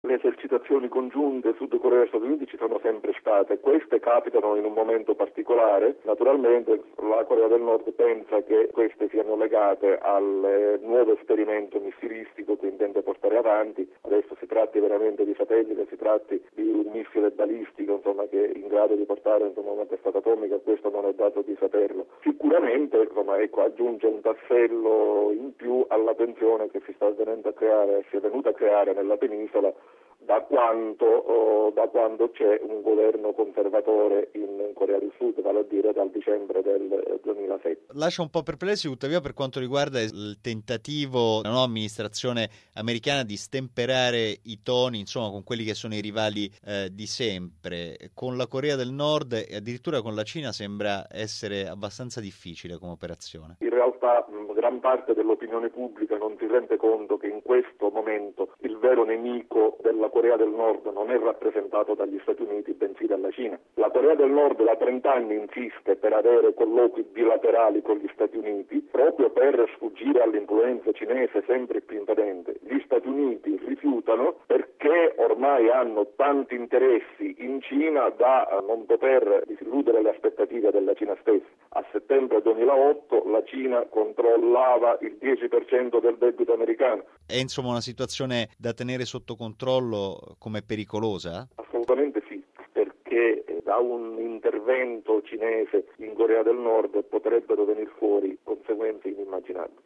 le esercitazioni congiunte Sud Corea e Stati Uniti ci sono sempre state. Queste capitano in un momento particolare. Naturalmente la Corea del Nord pensa che queste siano legate al nuovo esperimento missilistico che intende portare avanti. Adesso si tratti veramente di satellite, si tratti di un missile balistico, insomma, che è in grado di portare una testata atomica. Questo non è dato di saperlo. Sicuramente, insomma, aggiunge un tassello in più alla tensione che si è venuta a creare nella penisola da quando c'è un governo conservatore in Corea del Sud, vale a dire dal dicembre del 2007. Lascia un po' perplessi, tuttavia, per quanto riguarda il tentativo della nuova amministrazione americana di stemperare i toni, insomma, con quelli che sono i rivali di sempre. Con la Corea del Nord e addirittura con la Cina sembra essere abbastanza difficile come operazione. In realtà gran parte dell'opinione pubblica non si rende conto che in questo momento il vero nemico della Corea del Nord non è rappresentato dagli Stati Uniti, bensì dalla Cina. La Corea del Nord da 30 anni insiste per avere colloqui bilaterali con gli Stati Uniti, proprio per sfuggire all'influenza cinese sempre più invadente. Gli Stati Uniti rifiutano perché ormai hanno tanti interessi in Cina da non poter disilludere le aspettative della Cina stessa. A settembre 2008 la Cina controllava il 10% del debito americano. È insomma una situazione da tenere sotto controllo come pericolosa? Assolutamente sì, perché da un intervento cinese in Corea del Nord potrebbero venire fuori conseguenze inimmaginabili.